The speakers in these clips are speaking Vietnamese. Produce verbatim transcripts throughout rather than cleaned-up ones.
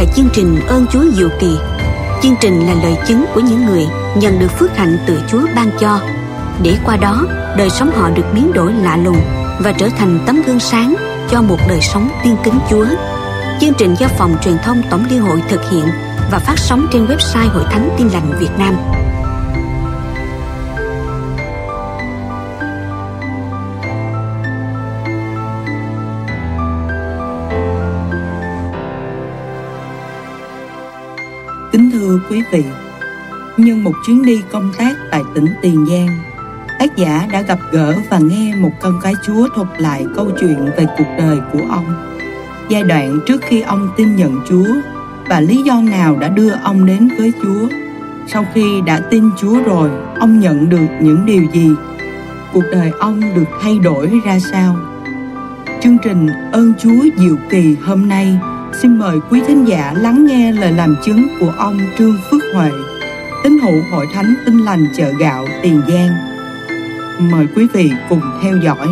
chương trình Ơn Chúa Diệu Kỳ. Chương trình là lời chứng của những người nhận được phước hạnh từ Chúa ban cho, để qua đó đời sống họ được biến đổi lạ lùng và trở thành tấm gương sáng cho một đời sống tin kính Chúa. Chương trình do Phòng Truyền thông Tổng Liên hội thực hiện và phát sóng trên website Hội Thánh Tin Lành Việt Nam. Kính thưa quý vị, nhân một chuyến đi công tác tại tỉnh Tiền Giang, tác giả đã gặp gỡ và nghe một con cái Chúa thuật lại câu chuyện về cuộc đời của ông, giai đoạn trước khi ông tin nhận Chúa và lý do nào đã đưa ông đến với Chúa. Sau khi đã tin Chúa rồi, ông nhận được những điều gì? Cuộc đời ông được thay đổi ra sao? Chương trình Ơn Chúa Diệu Kỳ hôm nay xin mời quý thính giả lắng nghe lời làm chứng của ông Trương Phước Huệ, tín hữu Hội Thánh Tin Lành Chợ Gạo, Tiền Giang. Mời quý vị cùng theo dõi.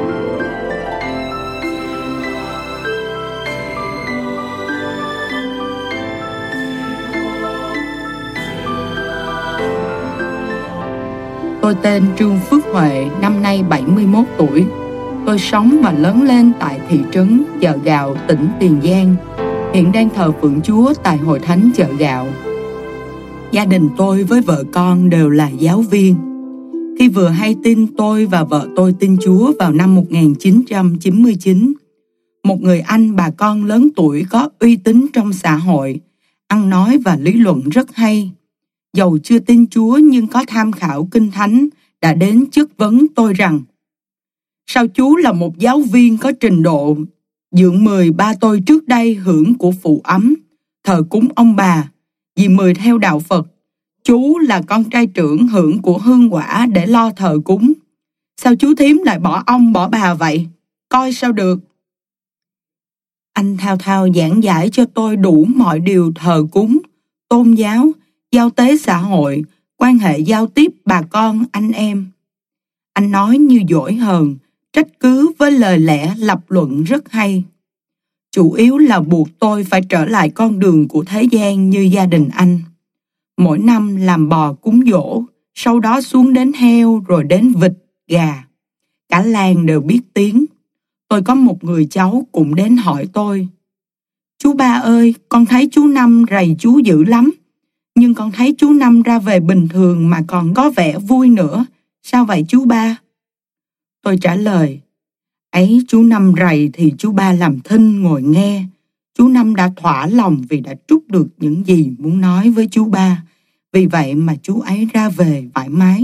Tôi tên Trương Phước Huệ, năm nay bảy mươi mốt tuổi. Tôi sống và lớn lên tại thị trấn Chợ Gạo, tỉnh Tiền Giang. Hiện đang thờ phượng Chúa tại Hội Thánh Chợ Gạo. Gia đình tôi với vợ con đều là giáo viên. Khi vừa hay tin tôi và vợ tôi tin Chúa vào năm một nghìn chín trăm chín mươi chín, một người anh bà con lớn tuổi có uy tín trong xã hội, ăn nói và lý luận rất hay, dầu chưa tin Chúa nhưng có tham khảo Kinh Thánh, đã đến chất vấn tôi rằng: sao chú là một giáo viên có trình độ, dượng mười ba tôi trước đây hưởng của phụ ấm, thờ cúng ông bà, dì mười theo đạo Phật, chú là con trai trưởng hưởng của hương quả để lo thờ cúng. Sao chú thím lại bỏ ông bỏ bà vậy? Coi sao được. Anh thao thao giảng giải cho tôi đủ mọi điều thờ cúng, tôn giáo, giao tế xã hội, quan hệ giao tiếp bà con anh em. Anh nói như dỗi hờn, trách cứ với lời lẽ lập luận rất hay. Chủ yếu là buộc tôi phải trở lại con đường của thế gian như gia đình anh. Mỗi năm làm bò cúng giỗ, sau đó xuống đến heo rồi đến vịt, gà. Cả làng đều biết tiếng. Tôi có một người cháu cũng đến hỏi tôi: chú ba ơi, con thấy chú Năm rầy chú dữ lắm, nhưng con thấy chú Năm ra về bình thường mà còn có vẻ vui nữa. Sao vậy chú ba? Tôi trả lời: ấy, chú Năm rầy thì chú ba làm thinh ngồi nghe. Chú Năm đã thỏa lòng vì đã trút được những gì muốn nói với chú ba. Vì vậy mà chú ấy ra về thoải mái.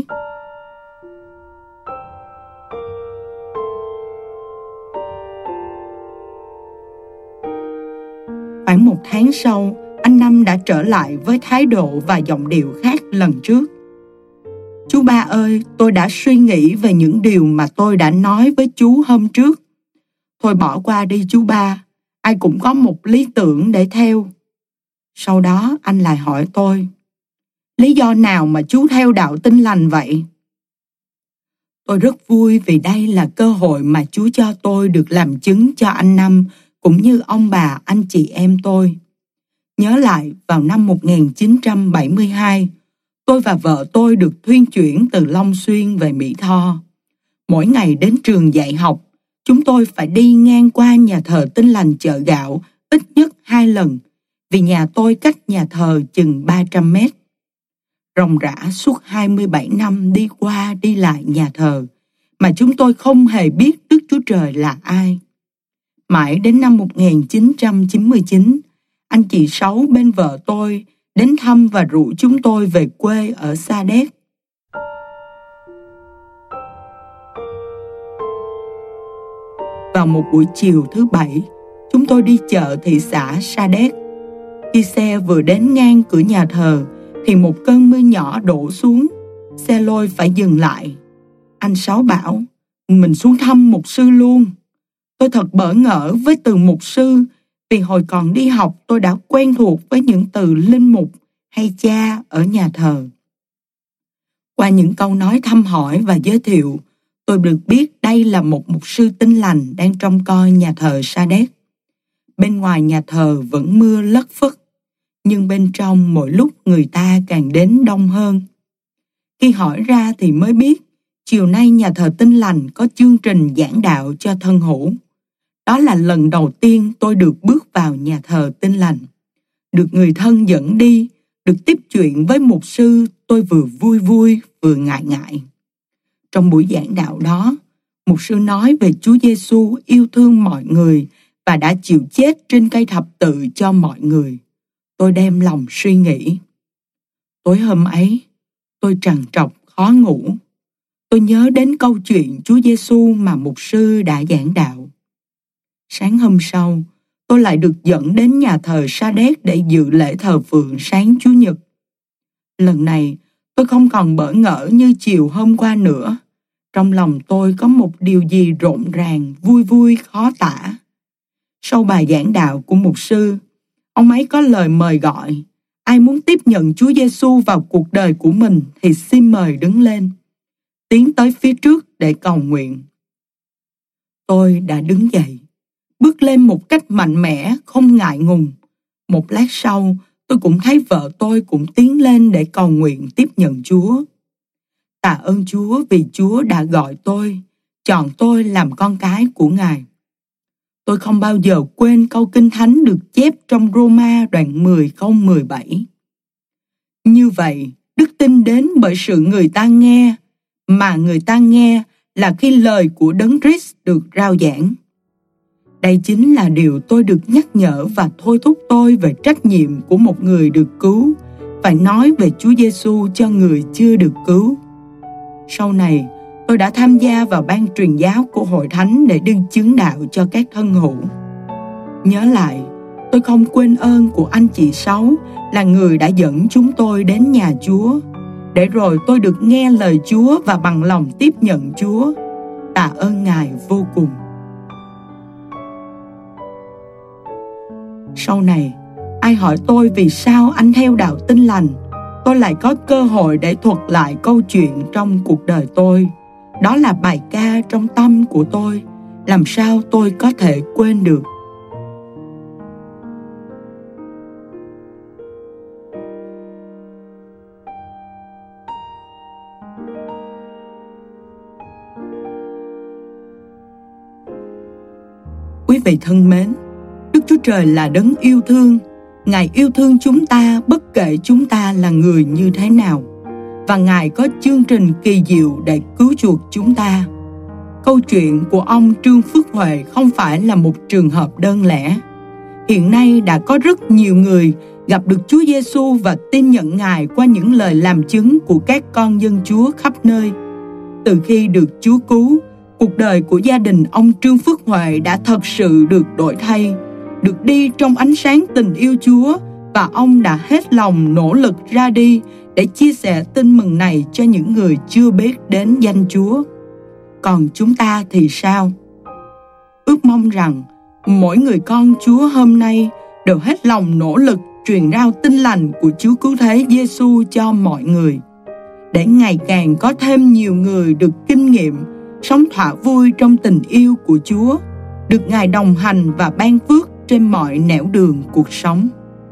Khoảng một tháng sau, anh Năm đã trở lại với thái độ và giọng điệu khác lần trước. Chú ba ơi, tôi đã suy nghĩ về những điều mà tôi đã nói với chú hôm trước. Thôi bỏ qua đi chú ba, ai cũng có một lý tưởng để theo. Sau đó anh lại hỏi tôi: lý do nào mà chú theo đạo Tin Lành vậy? Tôi rất vui vì đây là cơ hội mà Chúa cho tôi được làm chứng cho anh Năm cũng như ông bà, anh chị em tôi. Nhớ lại, vào năm một nghìn chín trăm bảy mươi hai, tôi và vợ tôi được thuyên chuyển từ Long Xuyên về Mỹ Tho. Mỗi ngày đến trường dạy học, chúng tôi phải đi ngang qua nhà thờ Tin Lành Chợ Gạo ít nhất hai lần, vì nhà tôi cách nhà thờ chừng ba trăm mét. Ròng rã suốt hai mươi bảy năm đi qua đi lại nhà thờ, mà chúng tôi không hề biết Đức Chúa Trời là ai. Mãi đến năm một nghìn chín trăm chín mươi chín, anh chị Sáu bên vợ tôi đến thăm và rủ chúng tôi về quê ở Sa Đéc. Vào một buổi chiều thứ bảy, chúng tôi đi chợ thị xã Sa Đéc. Khi xe vừa đến ngang cửa nhà thờ, thì một cơn mưa nhỏ đổ xuống. Xe lôi phải dừng lại. Anh Sáu bảo: mình xuống thăm mục sư luôn. Tôi thật bỡ ngỡ với từ mục sư, vì hồi còn đi học tôi đã quen thuộc với những từ linh mục hay cha ở nhà thờ. Qua những câu nói thăm hỏi và giới thiệu, tôi được biết đây là một mục sư Tin Lành đang trông coi nhà thờ Sa Đéc. Bên ngoài nhà thờ vẫn mưa lất phất, nhưng bên trong mỗi lúc người ta càng đến đông hơn. Khi hỏi ra thì mới biết, chiều nay nhà thờ Tin Lành có chương trình giảng đạo cho thân hữu. Đó là lần đầu tiên tôi được bước vào nhà thờ Tin Lành. Được người thân dẫn đi, được tiếp chuyện với mục sư, tôi vừa vui vui vừa ngại ngại. Trong buổi giảng đạo đó, mục sư nói về Chúa Giêsu yêu thương mọi người và đã chịu chết trên cây thập tự cho mọi người. Tôi đem lòng suy nghĩ. Tối hôm ấy, tôi trằn trọc khó ngủ. Tôi nhớ đến câu chuyện Chúa Giêsu mà mục sư đã giảng đạo. Sáng hôm sau, tôi lại được dẫn đến nhà thờ Sa-đéc để dự lễ thờ phượng sáng Chủ nhật. Lần này, tôi không còn bỡ ngỡ như chiều hôm qua nữa. Trong lòng tôi có một điều gì rộn ràng, vui vui khó tả. Sau bài giảng đạo của mục sư, ông ấy có lời mời gọi. Ai muốn tiếp nhận Chúa Giêsu vào cuộc đời của mình thì xin mời đứng lên, tiến tới phía trước để cầu nguyện. Tôi đã đứng dậy, bước lên một cách mạnh mẽ, không ngại ngùng. Một lát sau, tôi cũng thấy vợ tôi cũng tiến lên để cầu nguyện tiếp nhận Chúa. Tạ ơn Chúa vì Chúa đã gọi tôi, chọn tôi làm con cái của Ngài. Tôi không bao giờ quên câu Kinh Thánh được chép trong Roma đoạn mười câu mười bảy. Như vậy, đức tin đến bởi sự người ta nghe, mà người ta nghe là khi lời của Đấng Christ được rao giảng. Đây chính là điều tôi được nhắc nhở và thôi thúc tôi về trách nhiệm của một người được cứu, phải nói về Chúa Giêsu cho người chưa được cứu. Sau này, tôi đã tham gia vào ban truyền giáo của Hội Thánh để đương chứng đạo cho các thân hữu. Nhớ lại, tôi không quên ơn của anh chị Sáu là người đã dẫn chúng tôi đến nhà Chúa, để rồi tôi được nghe lời Chúa và bằng lòng tiếp nhận Chúa. Tạ ơn Ngài vô cùng. Sau này, ai hỏi tôi vì sao anh theo đạo Tin Lành, tôi lại có cơ hội để thuật lại câu chuyện trong cuộc đời tôi. Đó là bài ca trong tâm của tôi, làm sao tôi có thể quên được. Quý vị thân mến, Đức Chúa Trời là đấng yêu thương. Ngài yêu thương chúng ta bất kể chúng ta là người như thế nào. Và Ngài có chương trình kỳ diệu để cứu chuộc chúng ta. Câu chuyện của ông Trương Phước Huệ không phải là một trường hợp đơn lẻ. Hiện nay đã có rất nhiều người gặp được Chúa Giêsu và tin nhận Ngài qua những lời làm chứng của các con dân Chúa khắp nơi. Từ khi được Chúa cứu, cuộc đời của gia đình ông Trương Phước Huệ đã thật sự được đổi thay, được đi trong ánh sáng tình yêu Chúa, và ông đã hết lòng nỗ lực ra đi để chia sẻ tin mừng này cho những người chưa biết đến danh Chúa. Còn chúng ta thì sao? Ước mong rằng mỗi người con Chúa hôm nay đều hết lòng nỗ lực truyền rao tin lành của Chúa Cứu Thế Giêsu cho mọi người, để ngày càng có thêm nhiều người được kinh nghiệm sống thỏa vui trong tình yêu của Chúa, được Ngài đồng hành và ban phước trên mọi nẻo đường cuộc sống.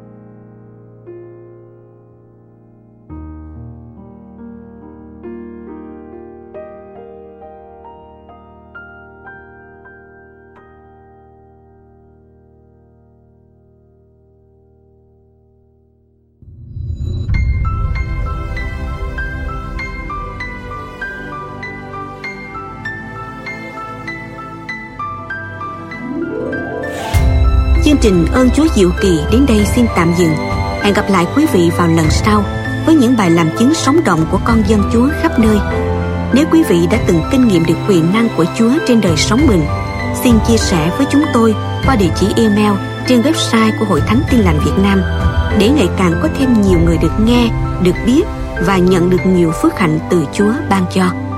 Chương trình Ơn Chúa Diệu Kỳ đến đây xin tạm dừng. Hẹn gặp lại quý vị vào lần sau với những bài làm chứng sống động của con dân Chúa khắp nơi. Nếu quý vị đã từng kinh nghiệm được quyền năng của Chúa trên đời sống mình, xin chia sẻ với chúng tôi qua địa chỉ email trên website của Hội Thánh Tin Lành Việt Nam, để ngày càng có thêm nhiều người được nghe, được biết và nhận được nhiều phước hạnh từ Chúa ban cho.